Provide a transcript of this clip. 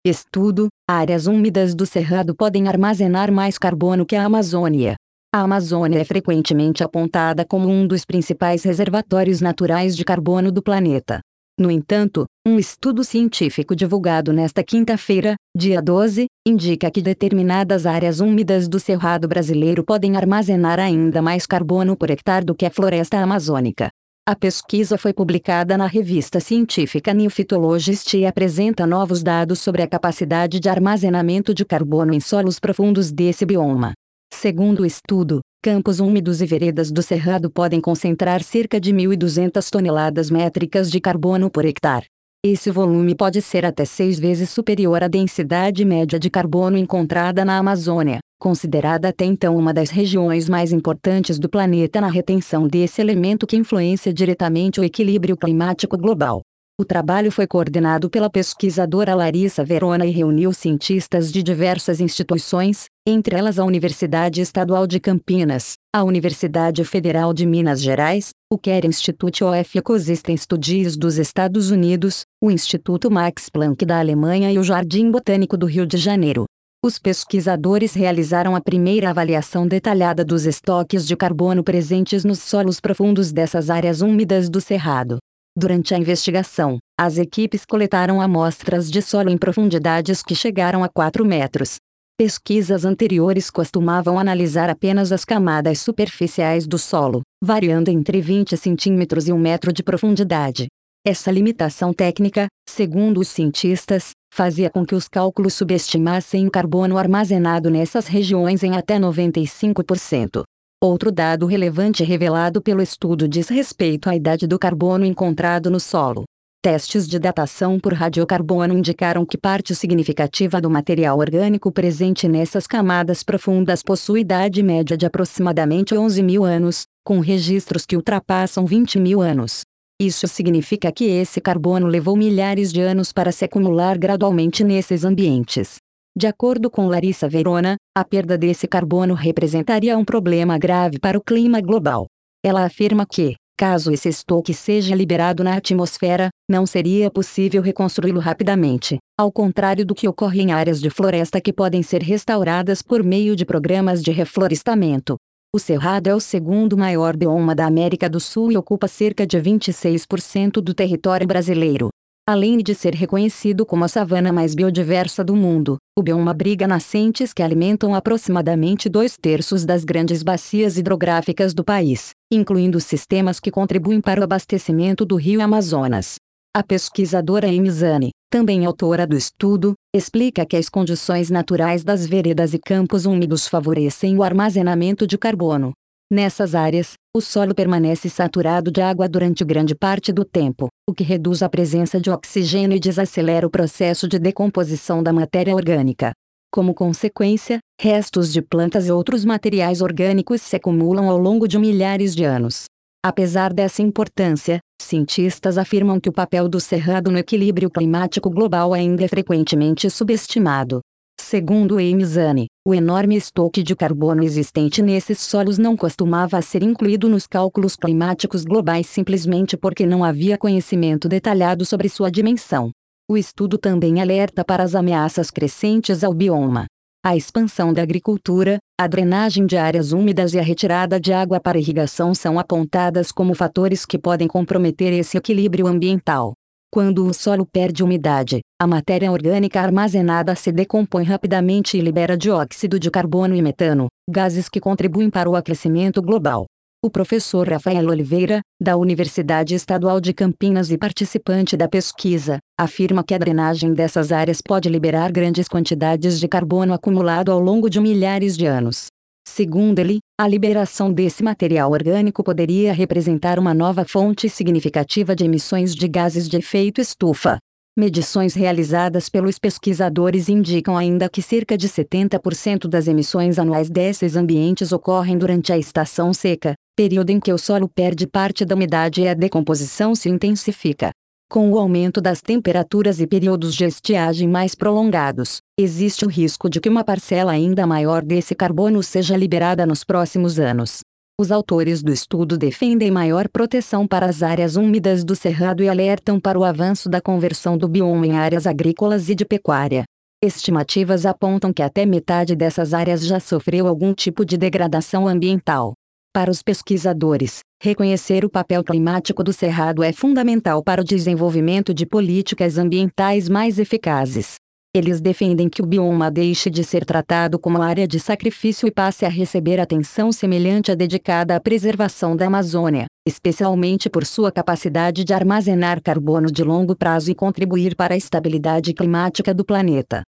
Estudo: áreas úmidas do Cerrado podem armazenar mais carbono que a Amazônia. A Amazônia é frequentemente apontada como um dos principais reservatórios naturais de carbono do planeta. No entanto, um estudo científico divulgado nesta quinta-feira, dia 12, indica que determinadas áreas úmidas do Cerrado brasileiro podem armazenar ainda mais carbono por hectare do que a floresta amazônica. A pesquisa foi publicada na revista científica New Phytologist e apresenta novos dados sobre a capacidade de armazenamento de carbono em solos profundos desse bioma. Segundo o estudo, campos úmidos e veredas do Cerrado podem concentrar cerca de 1.200 toneladas métricas de carbono por hectare. Esse volume pode ser até 6 vezes superior à densidade média de carbono encontrada na Amazônia, considerada até então uma das regiões mais importantes do planeta na retenção desse elemento que influencia diretamente o equilíbrio climático global. O trabalho foi coordenado pela pesquisadora Larissa Verona e reuniu cientistas de diversas instituições, entre elas a Universidade Estadual de Campinas, a Universidade Federal de Minas Gerais, o Care Institute of Ecosystem Studies dos Estados Unidos, o Instituto Max Planck da Alemanha e o Jardim Botânico do Rio de Janeiro. Os pesquisadores realizaram a primeira avaliação detalhada dos estoques de carbono presentes nos solos profundos dessas áreas úmidas do Cerrado. Durante a investigação, as equipes coletaram amostras de solo em profundidades que chegaram a 4 metros. Pesquisas anteriores costumavam analisar apenas as camadas superficiais do solo, variando entre 20 centímetros e 1 metro de profundidade. Essa limitação técnica, segundo os cientistas, fazia com que os cálculos subestimassem o carbono armazenado nessas regiões em até 95%. Outro dado relevante revelado pelo estudo diz respeito à idade do carbono encontrado no solo. Testes de datação por radiocarbono indicaram que parte significativa do material orgânico presente nessas camadas profundas possui idade média de aproximadamente 11.000 anos, com registros que ultrapassam 20.000 anos. Isso significa que esse carbono levou milhares de anos para se acumular gradualmente nesses ambientes. De acordo com Larissa Verona, a perda desse carbono representaria um problema grave para o clima global. Ela afirma que, caso esse estoque seja liberado na atmosfera, não seria possível reconstruí-lo rapidamente, ao contrário do que ocorre em áreas de floresta que podem ser restauradas por meio de programas de reflorestamento. O Cerrado é o segundo maior bioma da América do Sul e ocupa cerca de 26% do território brasileiro. Além de ser reconhecido como a savana mais biodiversa do mundo, o bioma abriga nascentes que alimentam aproximadamente 2/3 das grandes bacias hidrográficas do país, incluindo sistemas que contribuem para o abastecimento do rio Amazonas. A pesquisadora Amy Zani, também autora do estudo, explica que as condições naturais das veredas e campos úmidos favorecem o armazenamento de carbono. Nessas áreas, o solo permanece saturado de água durante grande parte do tempo, o que reduz a presença de oxigênio e desacelera o processo de decomposição da matéria orgânica. Como consequência, restos de plantas e outros materiais orgânicos se acumulam ao longo de milhares de anos. Apesar dessa importância, cientistas afirmam que o papel do Cerrado no equilíbrio climático global ainda é frequentemente subestimado. Segundo Amy Zani, o enorme estoque de carbono existente nesses solos não costumava ser incluído nos cálculos climáticos globais simplesmente porque não havia conhecimento detalhado sobre sua dimensão. O estudo também alerta para as ameaças crescentes ao bioma. A expansão da agricultura, a drenagem de áreas úmidas e a retirada de água para irrigação são apontadas como fatores que podem comprometer esse equilíbrio ambiental. Quando o solo perde umidade, a matéria orgânica armazenada se decompõe rapidamente e libera dióxido de carbono e metano, gases que contribuem para o aquecimento global. O professor Rafael Oliveira, da Universidade Estadual de Campinas e participante da pesquisa, afirma que a drenagem dessas áreas pode liberar grandes quantidades de carbono acumulado ao longo de milhares de anos. Segundo ele, a liberação desse material orgânico poderia representar uma nova fonte significativa de emissões de gases de efeito estufa. Medições realizadas pelos pesquisadores indicam ainda que cerca de 70% das emissões anuais desses ambientes ocorrem durante a estação seca, período em que o solo perde parte da umidade e a decomposição se intensifica. Com o aumento das temperaturas e períodos de estiagem mais prolongados, existe o risco de que uma parcela ainda maior desse carbono seja liberada nos próximos anos. Os autores do estudo defendem maior proteção para as áreas úmidas do Cerrado e alertam para o avanço da conversão do bioma em áreas agrícolas e de pecuária. Estimativas apontam que até metade dessas áreas já sofreu algum tipo de degradação ambiental. Para os pesquisadores, reconhecer o papel climático do Cerrado é fundamental para o desenvolvimento de políticas ambientais mais eficazes. Eles defendem que o bioma deixe de ser tratado como área de sacrifício e passe a receber atenção semelhante à dedicada à preservação da Amazônia, especialmente por sua capacidade de armazenar carbono de longo prazo e contribuir para a estabilidade climática do planeta.